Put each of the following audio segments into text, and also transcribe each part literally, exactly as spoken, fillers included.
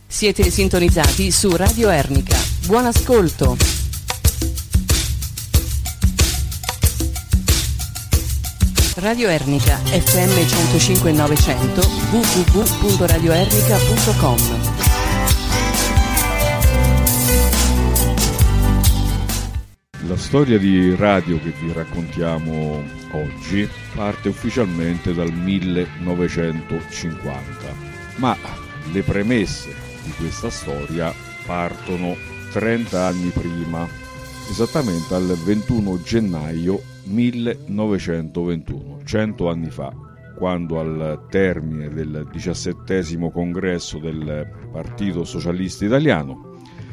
Siete sintonizzati su Radio Ernica. Buon ascolto. Radio Ernica F M centocinque e novecento w w w punto radio ernica punto com. La storia di radio che vi raccontiamo oggi parte ufficialmente dal millenovecentocinquanta, ma le premesse di questa storia partono trenta anni prima, esattamente al ventuno gennaio millenovecentoventuno, cento anni fa, quando al termine del diciassettesimo congresso del Partito Socialista Italiano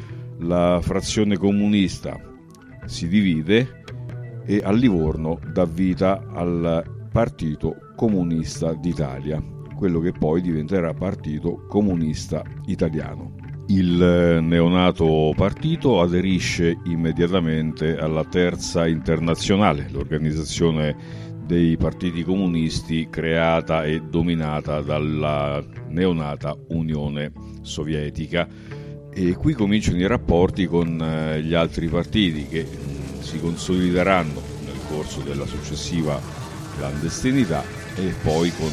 la frazione comunista si divide e a Livorno dà vita al Partito Comunista d'Italia, quello che poi diventerà Partito Comunista Italiano. Il neonato partito aderisce immediatamente alla Terza Internazionale, l'organizzazione dei partiti comunisti creata e dominata dalla neonata Unione Sovietica, e qui cominciano i rapporti con gli altri partiti che si consolideranno nel corso della successiva clandestinità e poi con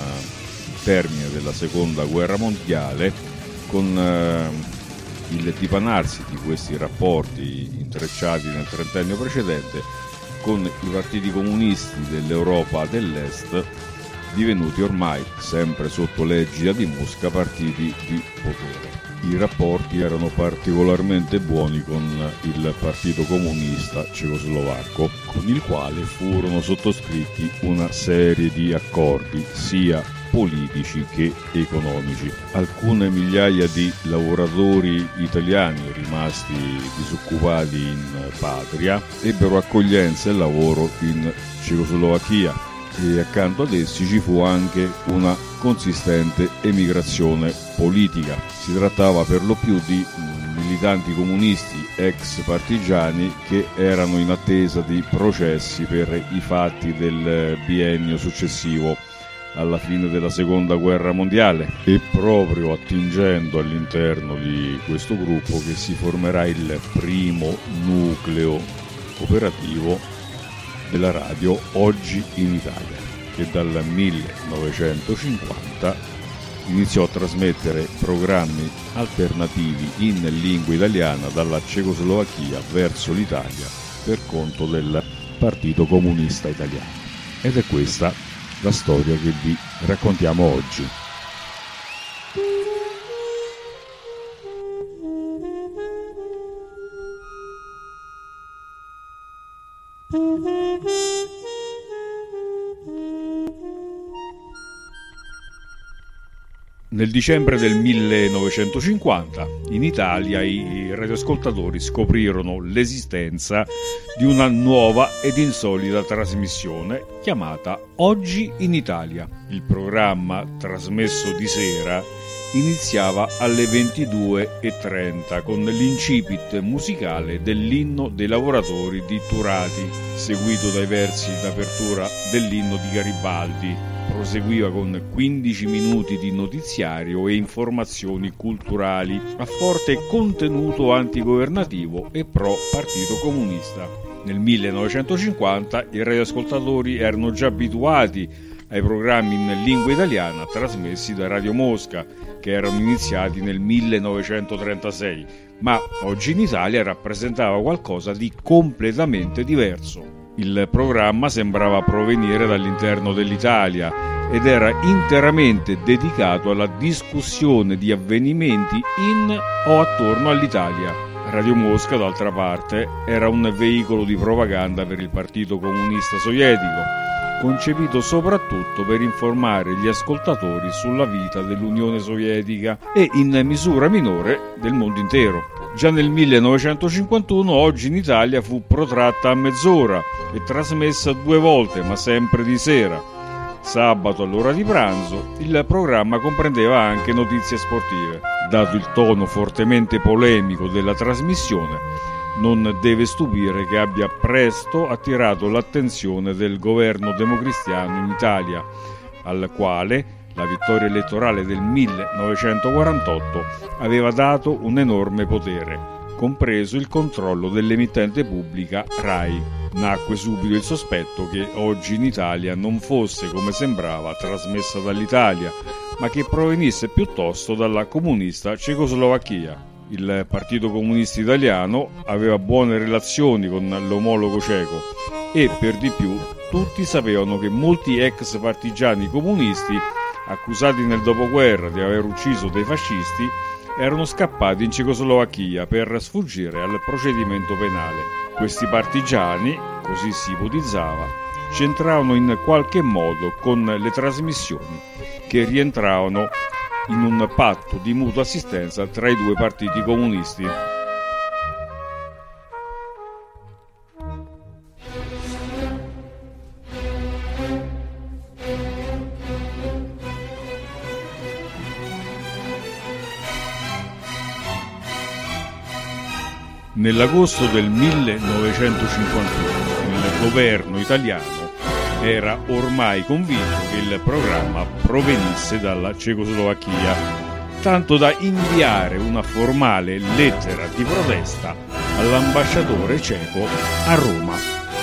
il termine della Seconda Guerra Mondiale, con eh, il dipanarsi di questi rapporti intrecciati nel trentennio precedente con i partiti comunisti dell'Europa dell'Est, divenuti ormai, sempre sotto l'egida di Mosca, partiti di potere. I rapporti erano particolarmente buoni con il Partito Comunista Cecoslovacco, con il quale furono sottoscritti una serie di accordi sia politici che economici. Alcune migliaia di lavoratori italiani rimasti disoccupati in patria ebbero accoglienza e lavoro in Cecoslovacchia, e accanto ad essi ci fu anche una consistente emigrazione politica. Si trattava per lo più di militanti comunisti ex partigiani che erano in attesa di processi per i fatti del biennio successivo alla fine della Seconda Guerra Mondiale, e proprio attingendo all'interno di questo gruppo che si formerà il primo nucleo operativo della radio Oggi in Italia, che dal millenovecentocinquanta iniziò a trasmettere programmi alternativi in lingua italiana dalla Cecoslovacchia verso l'Italia per conto del Partito Comunista Italiano. Ed è questa la storia che vi raccontiamo oggi. Nel dicembre del millenovecentocinquanta in Italia i radioascoltatori scoprirono l'esistenza di una nuova ed insolita trasmissione chiamata Oggi in Italia. Il programma, trasmesso di sera, iniziava alle ventidue e trenta con l'incipit musicale dell'inno dei lavoratori di Turati, seguito dai versi d'apertura dell'inno di Garibaldi. Proseguiva con quindici minuti di notiziario e informazioni culturali a forte contenuto antigovernativo e pro Partito Comunista. Nel millenovecentocinquanta i radioascoltatori erano già abituati ai programmi in lingua italiana trasmessi da Radio Mosca, che erano iniziati nel millenovecentotrentasei, ma Oggi in Italia rappresentava qualcosa di completamente diverso. Il programma sembrava provenire dall'interno dell'Italia ed era interamente dedicato alla discussione di avvenimenti in o attorno all'Italia. Radio Mosca, d'altra parte, era un veicolo di propaganda per il Partito Comunista Sovietico, concepito soprattutto per informare gli ascoltatori sulla vita dell'Unione Sovietica e, in misura minore, del mondo intero. Già nel millenovecentocinquantuno Oggi in Italia fu protratta a mezz'ora e trasmessa due volte, ma sempre di sera. Sabato all'ora di pranzo il programma comprendeva anche notizie sportive. Dato il tono fortemente polemico della trasmissione, non deve stupire che abbia presto attirato l'attenzione del governo democristiano in Italia, al quale La vittoria elettorale del millenovecentoquarantotto aveva dato un enorme potere, compreso il controllo dell'emittente pubblica RAI. Nacque subito il sospetto che oggi in Italia non fosse, come sembrava, trasmessa dall'Italia, ma che provenisse piuttosto dalla comunista Cecoslovacchia. Il Partito Comunista Italiano aveva buone relazioni con l'omologo ceco e, per di più, tutti sapevano che molti ex partigiani comunisti, accusati nel dopoguerra di aver ucciso dei fascisti, erano scappati in Cecoslovacchia per sfuggire al procedimento penale. Questi partigiani, così si ipotizzava, c'entravano in qualche modo con le trasmissioni che rientravano in un patto di mutua assistenza tra i due partiti comunisti. Nell'agosto del millenovecentocinquantuno il governo italiano era ormai convinto che il programma provenisse dalla Cecoslovacchia, tanto da inviare una formale lettera di protesta all'ambasciatore ceco a Roma.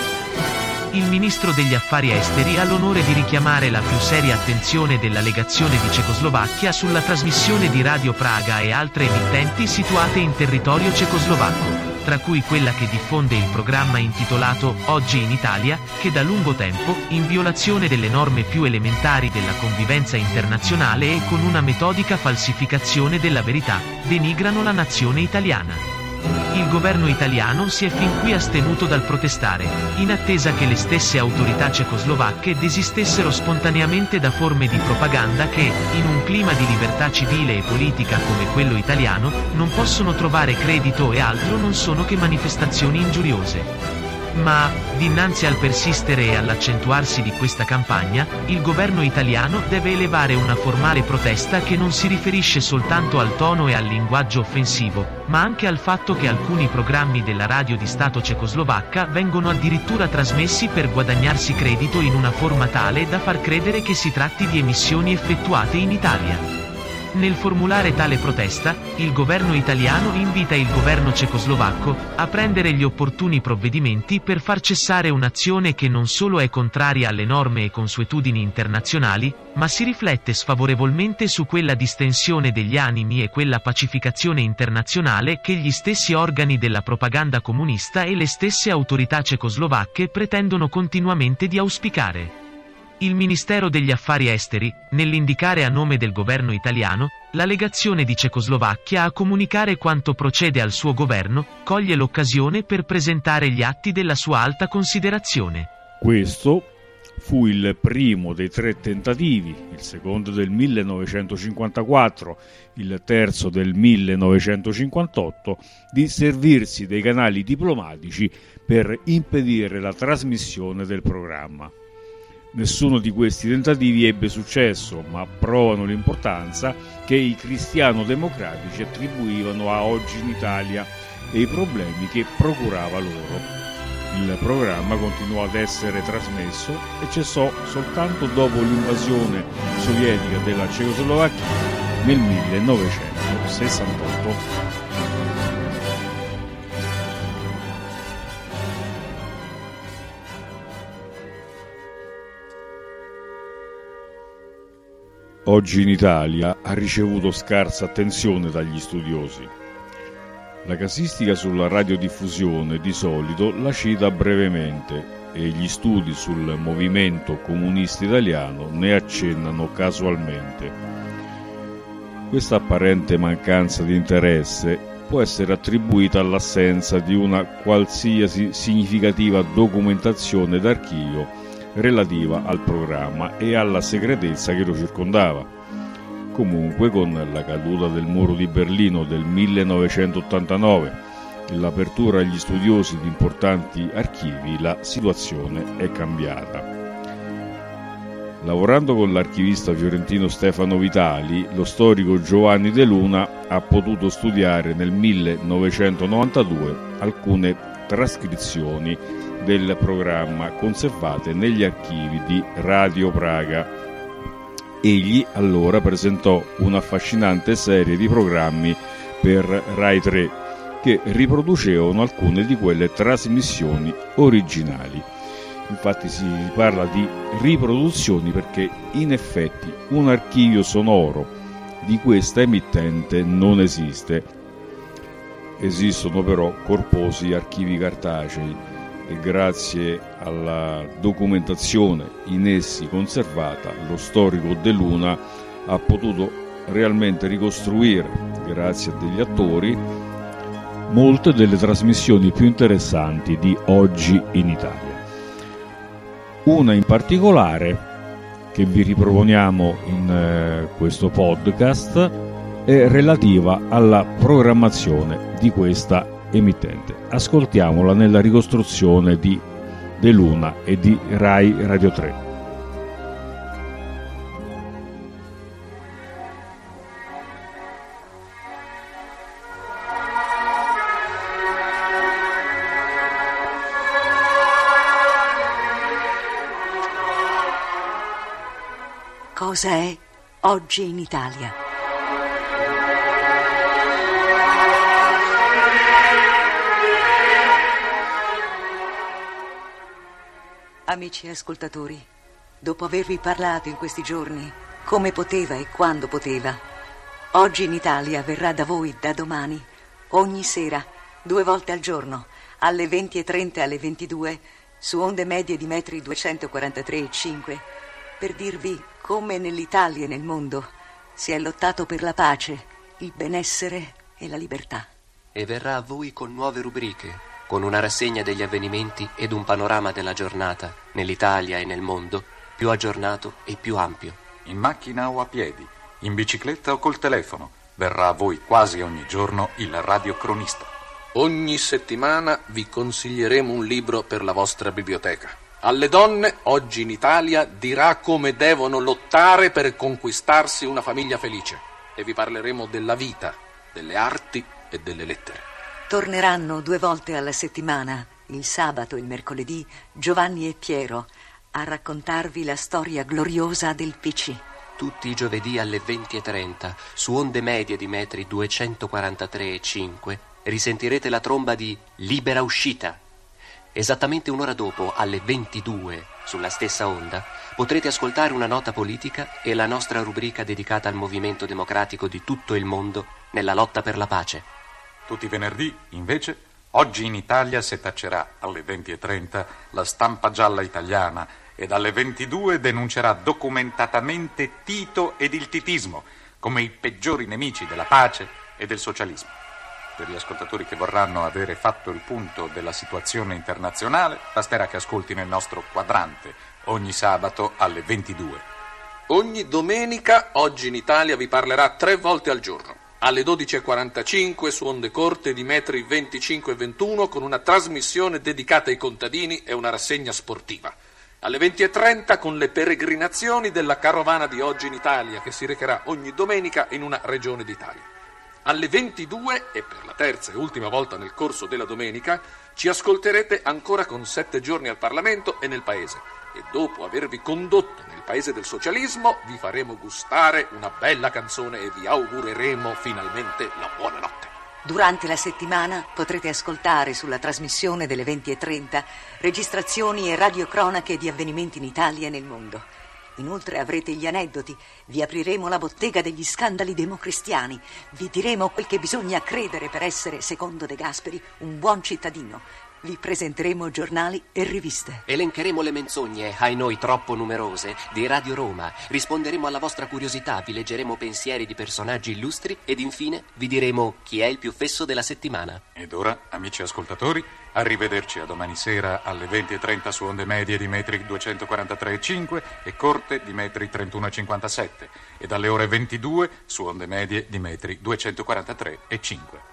Il ministro degli affari esteri ha l'onore di richiamare la più seria attenzione della legazione di Cecoslovacchia sulla trasmissione di Radio Praga e altre emittenti situate in territorio cecoslovacco, tra cui quella che diffonde il programma intitolato Oggi in Italia, che da lungo tempo, in violazione delle norme più elementari della convivenza internazionale e con una metodica falsificazione della verità, denigrano la nazione italiana. Il governo italiano si è fin qui astenuto dal protestare, in attesa che le stesse autorità cecoslovacche desistessero spontaneamente da forme di propaganda che, in un clima di libertà civile e politica come quello italiano, non possono trovare credito e altro non sono che manifestazioni ingiuriose. Ma, dinanzi al persistere e all'accentuarsi di questa campagna, il governo italiano deve elevare una formale protesta che non si riferisce soltanto al tono e al linguaggio offensivo, ma anche al fatto che alcuni programmi della radio di Stato cecoslovacca vengono addirittura trasmessi per guadagnarsi credito in una forma tale da far credere che si tratti di emissioni effettuate in Italia. Nel formulare tale protesta, il governo italiano invita il governo cecoslovacco a prendere gli opportuni provvedimenti per far cessare un'azione che non solo è contraria alle norme e consuetudini internazionali, ma si riflette sfavorevolmente su quella distensione degli animi e quella pacificazione internazionale che gli stessi organi della propaganda comunista e le stesse autorità cecoslovacche pretendono continuamente di auspicare. Il Ministero degli Affari Esteri, nell'indicare a nome del governo italiano, la legazione di Cecoslovacchia a comunicare quanto procede al suo governo, coglie l'occasione per presentare gli atti della sua alta considerazione. Questo fu il primo dei tre tentativi, il secondo del millenovecentocinquantaquattro, il terzo del millenovecentocinquantotto, di servirsi dei canali diplomatici per impedire la trasmissione del programma. Nessuno di questi tentativi ebbe successo, ma provano l'importanza che i cristiano-democratici attribuivano a Oggi in Italia e i problemi che procurava loro. Il programma continuò ad essere trasmesso e cessò soltanto dopo l'invasione sovietica della Cecoslovacchia nel millenovecentosessantotto. Oggi in Italia ha ricevuto scarsa attenzione dagli studiosi. La casistica sulla radiodiffusione di solito la cita brevemente e gli studi sul movimento comunista italiano ne accennano casualmente. Questa apparente mancanza di interesse può essere attribuita all'assenza di una qualsiasi significativa documentazione d'archivio relativa al programma e alla segretezza che lo circondava. Comunque, con la caduta del muro di Berlino del millenovecentottantanove e l'apertura agli studiosi di importanti archivi, la situazione è cambiata. Lavorando con l'archivista fiorentino Stefano Vitali, lo storico Giovanni De Luna ha potuto studiare nel millenovecentonovantadue alcune trascrizioni del programma conservate negli archivi di Radio Praga. egli allora presentò un'affascinante serie di programmi per Rai tre che riproducevano alcune di quelle trasmissioni originali. Infatti si parla di riproduzioni perché in effetti un archivio sonoro di questa emittente non esiste. Esistono però corposi archivi cartacei e grazie alla documentazione in essi conservata lo storico De Luna ha potuto realmente ricostruire, grazie a degli attori, molte delle trasmissioni più interessanti di Oggi in Italia. Una in particolare che vi riproponiamo in eh, questo podcast è relativa alla programmazione di questa emittente. Ascoltiamola nella ricostruzione di De Luna e di Rai Radio tre. Cosa è Oggi in Italia? Amici ascoltatori, dopo avervi parlato in questi giorni come poteva e quando poteva, Oggi in Italia verrà da voi da domani, ogni sera, due volte al giorno, alle venti e trenta e alle ventidue, su onde medie di metri duecentoquarantatré e cinque, per dirvi come nell'Italia e nel mondo si è lottato per la pace, il benessere e la libertà. E verrà a voi con nuove rubriche, con una rassegna degli avvenimenti ed un panorama della giornata, nell'Italia e nel mondo, più aggiornato e più ampio. In macchina o a piedi, in bicicletta o col telefono, verrà a voi quasi ogni giorno il radiocronista. Ogni settimana vi consiglieremo un libro per la vostra biblioteca. Alle donne, Oggi in Italia dirà come devono lottare per conquistarsi una famiglia felice. E vi parleremo della vita, delle arti e delle lettere. Torneranno due volte alla settimana, il sabato e il mercoledì, Giovanni e Piero, a raccontarvi la storia gloriosa del P C. Tutti i giovedì alle venti e trenta, su onde medie di metri duecentoquarantatré e cinque, risentirete la tromba di Libera Uscita. Esattamente un'ora dopo, alle ventidue, sulla stessa onda, potrete ascoltare una nota politica e la nostra rubrica dedicata al movimento democratico di tutto il mondo nella lotta per la pace. Tutti i venerdì, invece, Oggi in Italia setaccerà alle venti e trenta la stampa gialla italiana ed alle ventidue denuncerà documentatamente Tito ed il titismo come i peggiori nemici della pace e del socialismo. Per gli ascoltatori che vorranno avere fatto il punto della situazione internazionale, basterà che ascoltino il nostro quadrante ogni sabato alle ventidue. Ogni domenica Oggi in Italia vi parlerà tre volte al giorno. Alle dodici e quarantacinque su onde corte di metri venticinque e ventuno con una trasmissione dedicata ai contadini e una rassegna sportiva. Alle venti e trenta con le peregrinazioni della carovana di Oggi in Italia che si recherà ogni domenica in una regione d'Italia. Alle ventidue, e per la terza e ultima volta nel corso della domenica, ci ascolterete ancora con Sette giorni al Parlamento e nel Paese. E dopo avervi condotto nel Paese del socialismo, vi faremo gustare una bella canzone e vi augureremo finalmente la buonanotte. Durante la settimana potrete ascoltare sulla trasmissione delle venti e trenta registrazioni e radiocronache di avvenimenti in Italia e nel mondo. Inoltre avrete gli aneddoti, vi apriremo la bottega degli scandali democristiani, vi diremo quel che bisogna credere per essere, secondo De Gasperi, un buon cittadino. Vi presenteremo giornali e riviste. Elencheremo le menzogne, ai noi troppo numerose, di Radio Roma. Risponderemo alla vostra curiosità, vi leggeremo pensieri di personaggi illustri ed infine vi diremo chi è il più fesso della settimana. Ed ora, amici ascoltatori, arrivederci a domani sera alle venti e trenta su onde medie di metri duecentoquarantatré e cinque e corte di metri trentuno e cinquantasette ed alle ore ventidue su onde medie di metri duecentoquarantatré e cinque.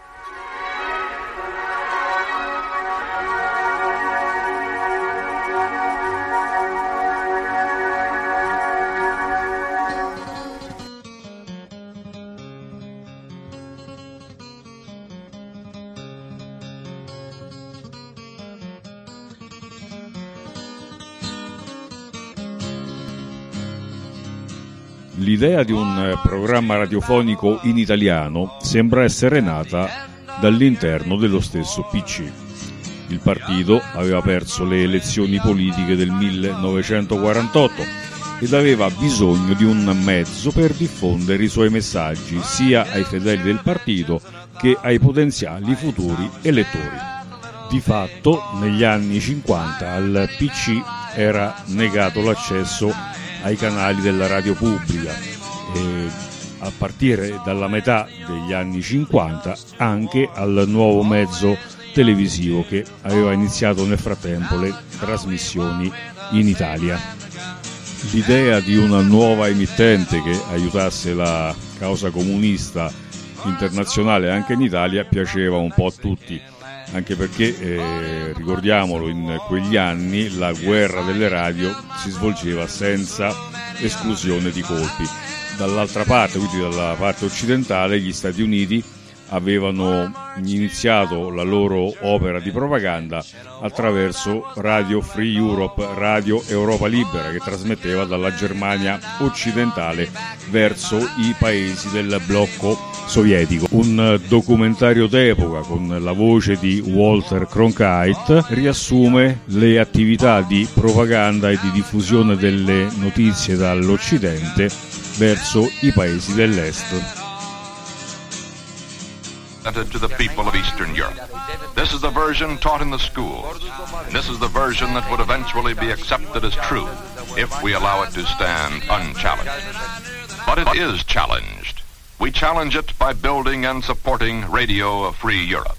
L'idea di un programma radiofonico in italiano sembra essere nata dall'interno dello stesso P C. Il partito aveva perso le elezioni politiche del millenovecentoquarantotto ed aveva bisogno di un mezzo per diffondere i suoi messaggi sia ai fedeli del partito che ai potenziali futuri elettori. Di fatto, negli anni cinquanta al P C era negato l'accesso ai canali della radio pubblica e a partire dalla metà degli anni cinquanta anche al nuovo mezzo televisivo che aveva iniziato nel frattempo le trasmissioni in Italia. L'idea di una nuova emittente che aiutasse la causa comunista internazionale anche in Italia piaceva un po' a tutti, anche perché, eh, ricordiamolo, in quegli anni la guerra delle radio si svolgeva senza esclusione di colpi. Dall'altra parte, quindi dalla parte occidentale, gli Stati Uniti avevano iniziato la loro opera di propaganda attraverso Radio Free Europe, Radio Europa Libera, che trasmetteva dalla Germania occidentale verso i paesi del blocco sovietico. Un documentario d'epoca con la voce di Walter Cronkite riassume le attività di propaganda e di diffusione delle notizie dall'Occidente verso i paesi dell'Est. To the people of Eastern Europe. This is the version taught in the schools, and this is the version that would eventually be accepted as true if we allow it to stand unchallenged. But it is challenged. We challenge it by building and supporting Radio Free Europe.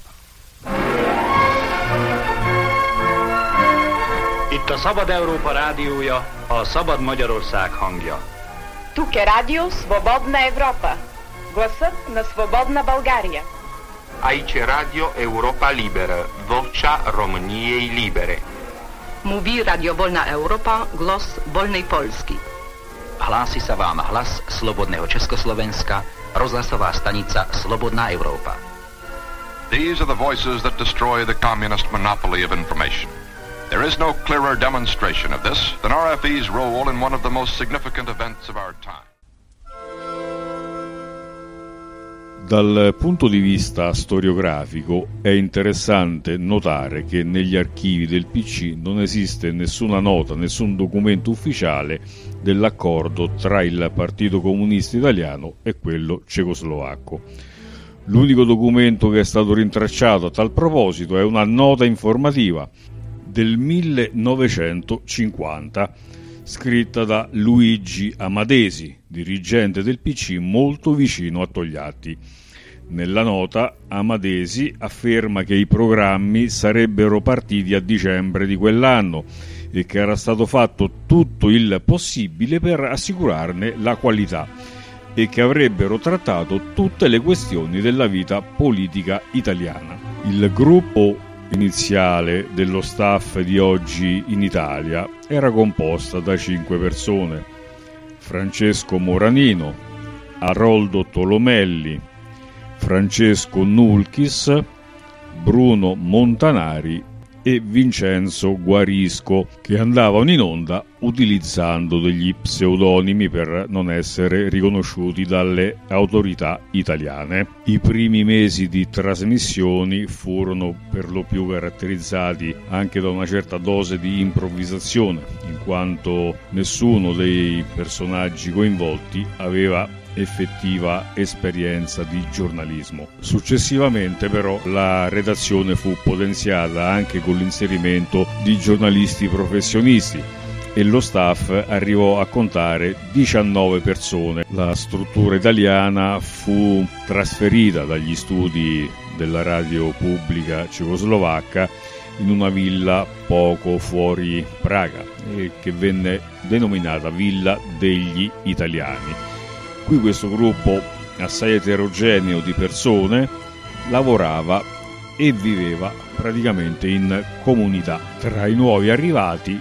Itt a Szabad Európa rádiója, a Szabad Magyarország hangja. Тук е радио Свободна Европа, гласът на Свободна България. Aici Radio Europa Liberă, vocea României libere. Mówi Radio Wolna Europa, głos wolnej Polski. Hlási sa vám hlas Slobodného Československa, rozhlasová stanica Slobodná Európa. These are the voices that destroy the communist monopoly of information. There is no clearer demonstration of this than R F E's role in one of the most significant events of our time. Dal punto di vista storiografico è interessante notare che negli archivi del P C non esiste nessuna nota, nessun documento ufficiale dell'accordo tra il Partito Comunista Italiano e quello cecoslovacco. L'unico documento che è stato rintracciato a tal proposito è una nota informativa del millenovecentocinquanta scritta da Luigi Amadesi, dirigente del P C molto vicino a Togliatti. Nella nota Amadesi afferma che i programmi sarebbero partiti a dicembre di quell'anno e che era stato fatto tutto il possibile per assicurarne la qualità e che avrebbero trattato tutte le questioni della vita politica italiana. Il gruppo iniziale dello staff di Oggi in Italia era composta da cinque persone: Francesco Moranino, Aroldo Tolomelli, Francesco Nulchis, Bruno Montanari e Vincenzo Guarisco, che andavano in onda utilizzando degli pseudonimi per non essere riconosciuti dalle autorità italiane. I primi mesi di trasmissioni furono per lo più caratterizzati anche da una certa dose di improvvisazione, in quanto nessuno dei personaggi coinvolti aveva effettiva esperienza di giornalismo. Successivamente però la redazione fu potenziata anche con l'inserimento di giornalisti professionisti e lo staff arrivò a contare diciannove persone. La struttura italiana fu trasferita dagli studi della radio pubblica cecoslovacca in una villa poco fuori Praga e che venne denominata Villa degli Italiani. Qui questo gruppo assai eterogeneo di persone lavorava e viveva praticamente in comunità. Tra i nuovi arrivati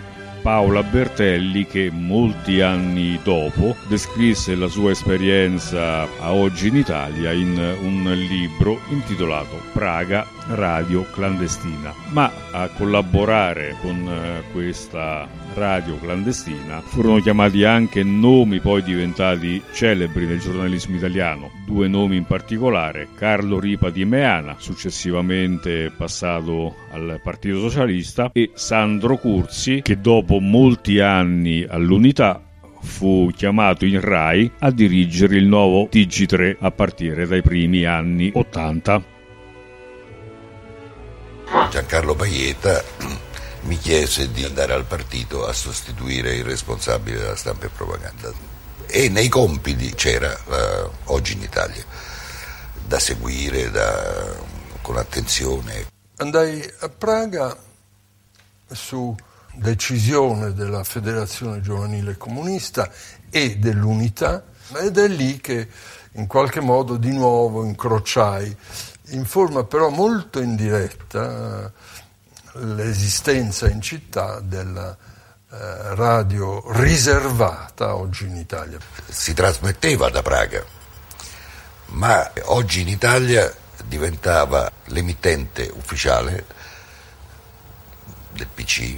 Paola Bertelli, che molti anni dopo descrisse la sua esperienza a Oggi in Italia in un libro intitolato Praga, radio clandestina. Ma a collaborare con questa radio clandestina furono chiamati anche nomi poi diventati celebri nel giornalismo italiano, due nomi in particolare: Carlo Ripa di Meana, successivamente passato al Partito Socialista, e Sandro Curzi, che dopo molti anni all'Unità fu chiamato in Rai a dirigere il nuovo T G tre a partire dai primi anni ottanta. Giancarlo Pajetta mi chiese di andare al partito a sostituire il responsabile della stampa e propaganda, e nei compiti c'era uh, Oggi in Italia, da seguire da, con attenzione. Andai a Praga su decisione della Federazione Giovanile Comunista e dell'Unità, ed è lì che in qualche modo di nuovo incrociai, in forma però molto indiretta, l'esistenza in città della eh, radio riservata Oggi in Italia. Si trasmetteva da Praga, ma Oggi in Italia diventava l'emittente ufficiale del P C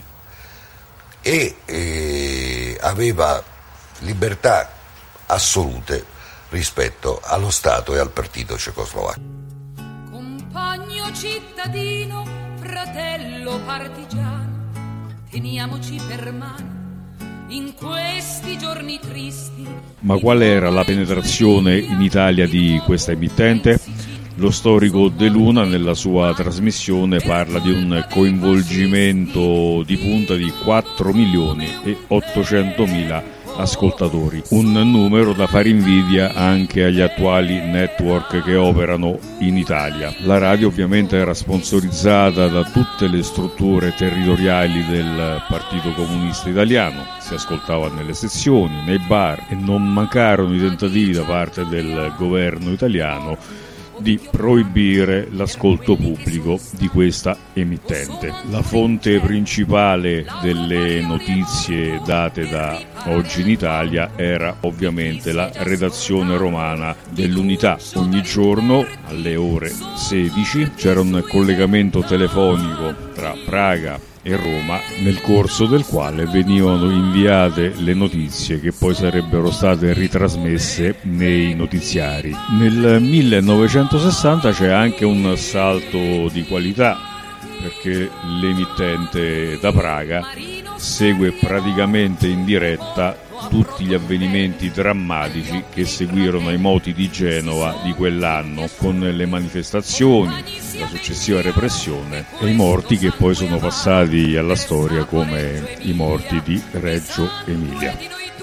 e eh, aveva libertà assolute rispetto allo Stato e al partito cecoslovacco. Compagno cittadino, fratello partigiano, teniamoci per mano in questi giorni tristi. Ma qual era la penetrazione in Italia di questa emittente? Lo storico De Luna nella sua trasmissione parla di un coinvolgimento di punta di quattro milioni e ottocentomila ascoltatori, un numero da fare invidia anche agli attuali network che operano in Italia. La radio ovviamente era sponsorizzata da tutte le strutture territoriali del Partito Comunista Italiano, si ascoltava nelle sezioni, nei bar, e non mancarono i tentativi da parte del governo italiano di proibire l'ascolto pubblico di questa emittente. La fonte principale delle notizie date da Oggi in Italia era ovviamente la redazione romana dell'Unità. Ogni giorno alle ore sedici c'era un collegamento telefonico tra Praga e Roma, nel corso del quale venivano inviate le notizie che poi sarebbero state ritrasmesse nei notiziari. Nel millenovecentosessanta c'è anche un salto di qualità, perché l'emittente da Praga segue praticamente in diretta tutti gli avvenimenti drammatici che seguirono ai moti di Genova di quell'anno, con le manifestazioni, la successiva repressione e i morti che poi sono passati alla storia come i morti di Reggio Emilia.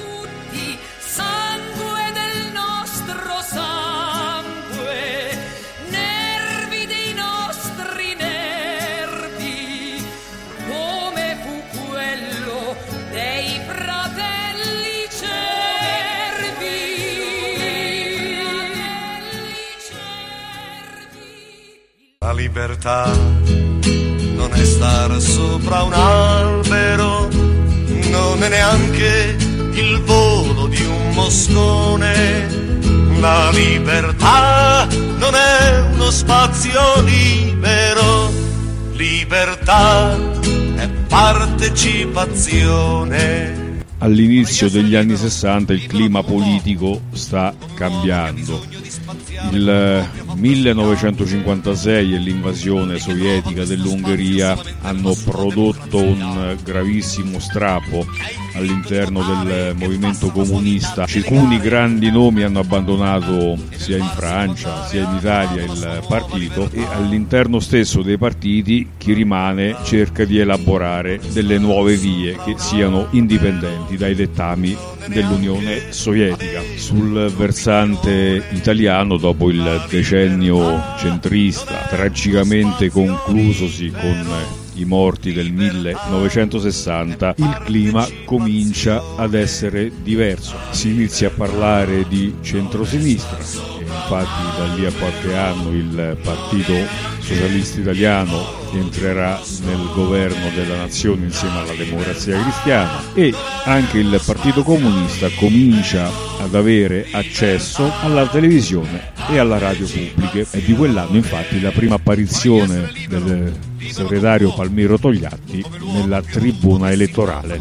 La libertà non è stare sopra un albero, non è neanche il volo di un moscone. La libertà non è uno spazio libero, libertà è partecipazione. All'inizio degli anni sessanta il clima politico sta cambiando. Il millenovecentocinquantasei e l'invasione sovietica dell'Ungheria hanno prodotto un gravissimo strappo all'interno del movimento comunista. Alcuni grandi nomi hanno abbandonato sia in Francia sia in Italia il partito, e all'interno stesso dei partiti chi rimane cerca di elaborare delle nuove vie che siano indipendenti dai dettami dell'Unione Sovietica. Sul versante italiano, dopo il decennio centrista tragicamente conclusosi con i morti del millenovecentosessanta, il clima comincia ad essere diverso. Si inizia a parlare di centrosinistra, infatti da lì a qualche anno il Partito Socialista Italiano entrerà nel governo della nazione insieme alla Democrazia Cristiana, e anche il Partito Comunista comincia ad avere accesso alla televisione e alla radio pubbliche. È di quell'anno infatti la prima apparizione del segretario Palmiro Togliatti nella tribuna elettorale.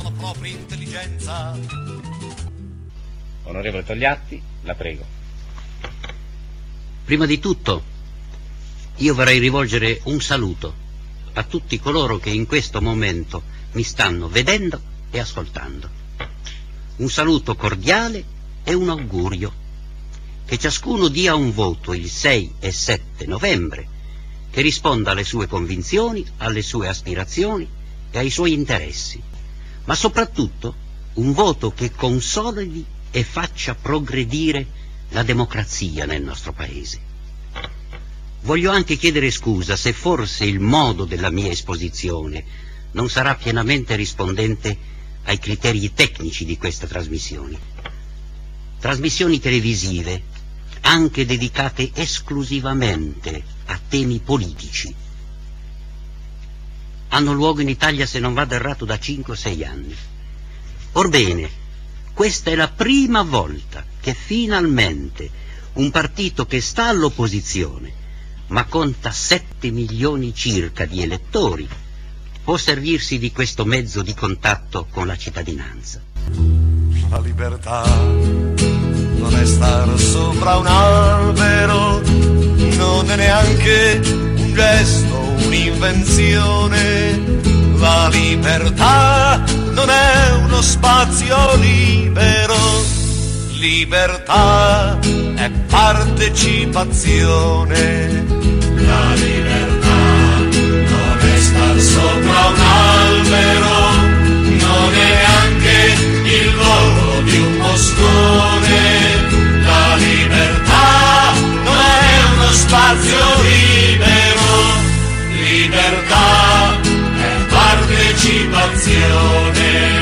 Onorevole Togliatti, la prego. Prima di tutto io vorrei rivolgere un saluto a tutti coloro che in questo momento mi stanno vedendo e ascoltando. Un saluto cordiale e un augurio: che ciascuno dia un voto il sei e sette novembre che risponda alle sue convinzioni, alle sue aspirazioni e ai suoi interessi, ma soprattutto un voto che consolidi e faccia progredire la democrazia nel nostro Paese. Voglio anche chiedere scusa se forse il modo della mia esposizione non sarà pienamente rispondente ai criteri tecnici di queste trasmissioni. Trasmissioni televisive, anche dedicate esclusivamente a temi politici, hanno luogo in Italia, se non vado errato, da cinque o sei anni. Orbene, questa è la prima volta che finalmente un partito che sta all'opposizione, ma conta sette milioni circa di elettori, può servirsi di questo mezzo di contatto con la cittadinanza. La libertà non è star sopra un albero, non è neanche un gesto, un'invenzione. La libertà non è uno spazio libero, libertà è partecipazione. La libertà non è star sopra un albero, non è neanche il volo di un moscone. La libertà non è uno spazio libero, libertà è partecipazione.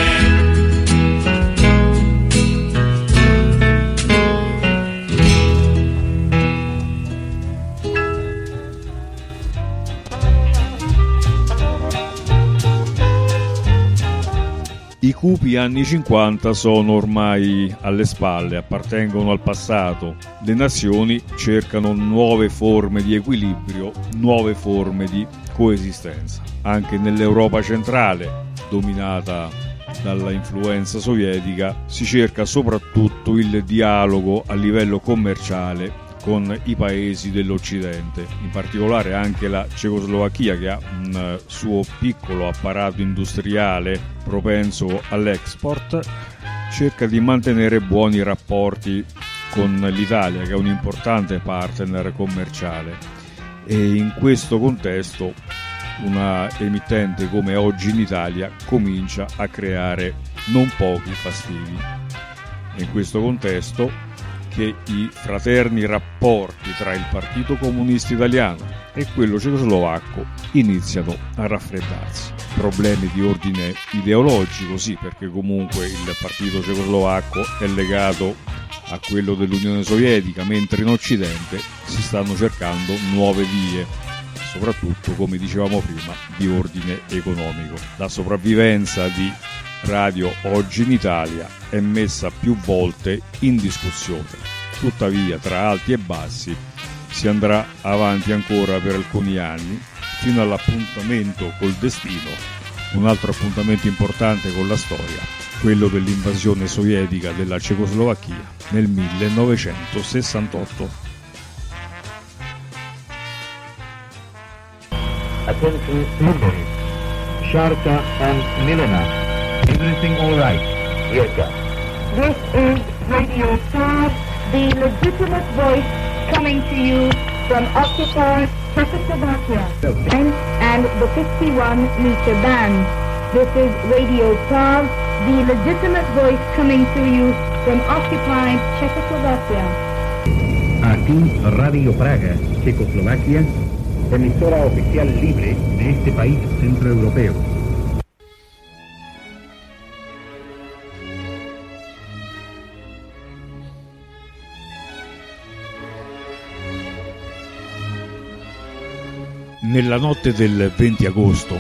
I cupi anni cinquanta sono ormai alle spalle, appartengono al passato. Le nazioni cercano nuove forme di equilibrio, nuove forme di coesistenza. Anche nell'Europa centrale, dominata dalla influenza sovietica, si cerca soprattutto il dialogo a livello commerciale con i paesi dell'Occidente, in particolare anche la Cecoslovacchia, che ha un suo piccolo apparato industriale propenso all'export, cerca di mantenere buoni rapporti con l'Italia, che è un importante partner commerciale, e in questo contesto una emittente come Oggi in Italia comincia a creare non pochi fastidi. In questo contesto che i fraterni rapporti tra il Partito Comunista Italiano e quello cecoslovacco iniziano a raffreddarsi. Problemi di ordine ideologico, sì, perché comunque il Partito Cecoslovacco è legato a quello dell'Unione Sovietica, mentre in Occidente si stanno cercando nuove vie, soprattutto, come dicevamo prima, di ordine economico. La sopravvivenza di Radio Oggi in Italia è messa più volte in discussione. Tuttavia, tra alti e bassi, si andrà avanti ancora per alcuni anni, fino all'appuntamento col destino, un altro appuntamento importante con la storia, quello dell'invasione sovietica della Cecoslovacchia nel millenovecentosessantotto. Attention students, Sharka and Milena. Everything all right? Yes, sir. This is Radio Prague, the legitimate voice coming to you from occupied Czechoslovakia and the fifty-one meter band. This is Radio Prague, the legitimate voice coming to you from occupied Czechoslovakia. Aquí Radio Praga, Checoslovaquia, emisora oficial libre de este país centroeuropeo. Nella notte del venti agosto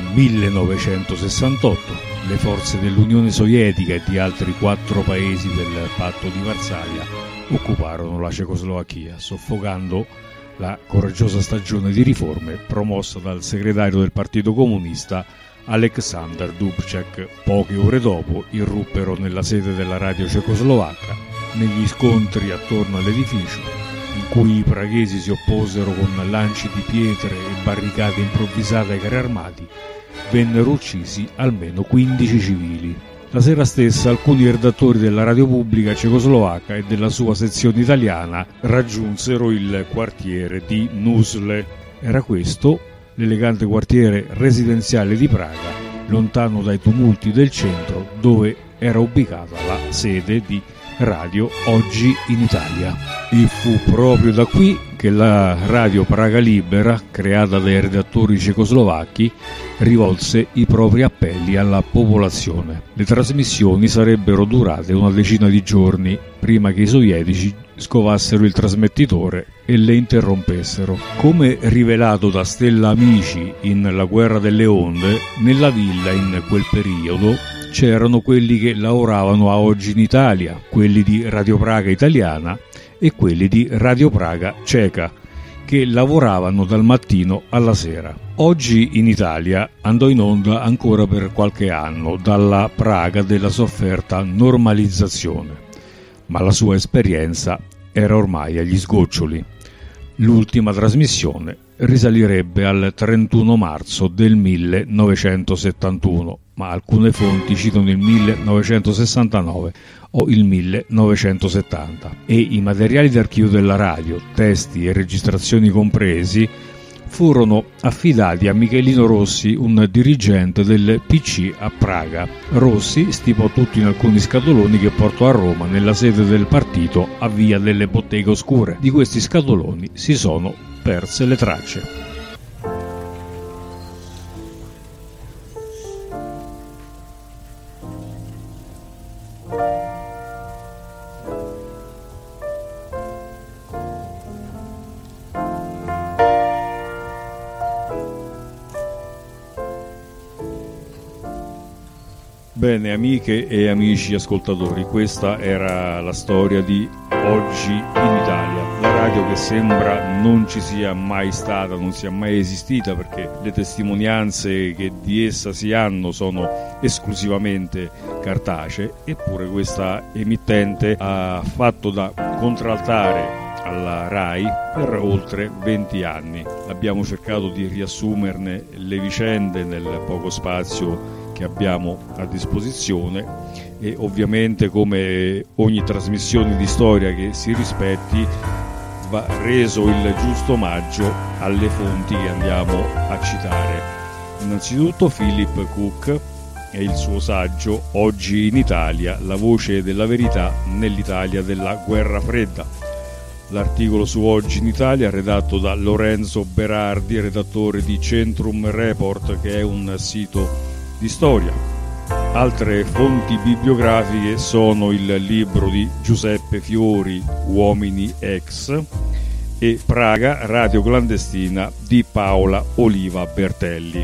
millenovecentosessantotto le forze dell'Unione Sovietica e di altri quattro paesi del Patto di Varsavia occuparono la Cecoslovacchia, soffocando la coraggiosa stagione di riforme promossa dal segretario del Partito Comunista Aleksandar Dubček. Poche ore dopo irruppero nella sede della radio cecoslovacca, negli scontri attorno all'edificio, in cui i praghesi si opposero con lanci di pietre e barricate improvvisate ai carri armati, vennero uccisi almeno quindici civili. La sera stessa alcuni redattori della radio pubblica cecoslovacca e della sua sezione italiana raggiunsero il quartiere di Nusle. Era questo l'elegante quartiere residenziale di Praga, lontano dai tumulti del centro, dove era ubicata la sede di Radio Oggi in Italia. E fu proprio da qui che la Radio Praga Libera, creata dai redattori cecoslovacchi, rivolse i propri appelli alla popolazione. Le trasmissioni sarebbero durate una decina di giorni prima che i sovietici scovassero il trasmettitore e le interrompessero. Come rivelato da Stella Amici in La guerra delle onde, nella villa in quel periodo c'erano quelli che lavoravano a Oggi in Italia, quelli di Radio Praga Italiana e quelli di Radio Praga Ceca, che lavoravano dal mattino alla sera. Oggi in Italia andò in onda ancora per qualche anno, dalla Praga della sofferta normalizzazione, ma la sua esperienza era ormai agli sgoccioli. L'ultima trasmissione risalirebbe al trentuno marzo del millenovecentosettantuno, ma alcune fonti citano il millenovecentosessantanove o il millenovecentosettanta, e i materiali d'archivio della radio, testi e registrazioni compresi, furono affidati a Michelino Rossi, un dirigente del P C a Praga. Rossi stipò tutto in alcuni scatoloni che portò a Roma, nella sede del partito a Via delle Botteghe Oscure. Di questi scatoloni si sono perse le tracce. Bene, amiche e amici ascoltatori, questa era la storia di Oggi in Italia, la radio che sembra non ci sia mai stata, non sia mai esistita, perché le testimonianze che di essa si hanno sono esclusivamente cartacee, eppure questa emittente ha fatto da contraltare alla RAI per oltre venti anni. Abbiamo cercato di riassumerne le vicende nel poco spazio che abbiamo a disposizione, e ovviamente, come ogni trasmissione di storia che si rispetti, va reso il giusto omaggio alle fonti che andiamo a citare. Innanzitutto Philip Cook e il suo saggio Oggi in Italia, la voce della verità nell'Italia della guerra fredda. L'articolo su Oggi in Italia redatto da Lorenzo Berardi, redattore di Centrum Report, che è un sito di storia. Altre fonti bibliografiche sono il libro di Giuseppe Fiori, Uomini Ex, e Praga, radio clandestina di Paola Oliva Bertelli.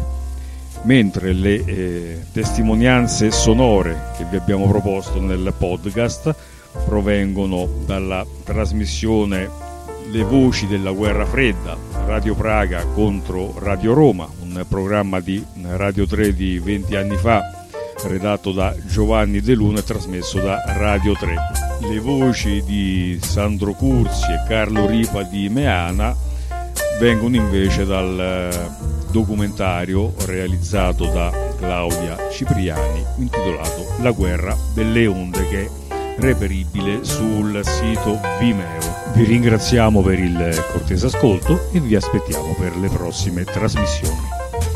Mentre le eh, testimonianze sonore che vi abbiamo proposto nel podcast provengono dalla trasmissione Le voci della guerra fredda, Radio Praga contro Radio Roma, un programma di Radio tre di venti anni fa, redatto da Giovanni De Luna e trasmesso da Radio tre. Le voci di Sandro Curzi e Carlo Ripa di Meana vengono invece dal documentario realizzato da Claudia Cipriani intitolato La guerra delle onde, che è reperibile sul sito Vimeo. Vi ringraziamo per il cortese ascolto e vi aspettiamo per le prossime trasmissioni.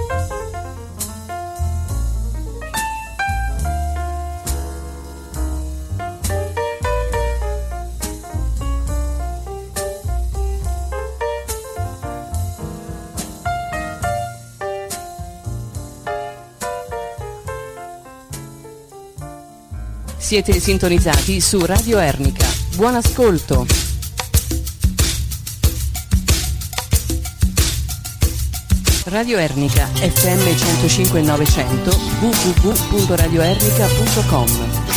Siete sintonizzati su Radio Ernica. Buon ascolto. Radio Ernica F M centocinque e novecento w w w punto radio ernica punto com.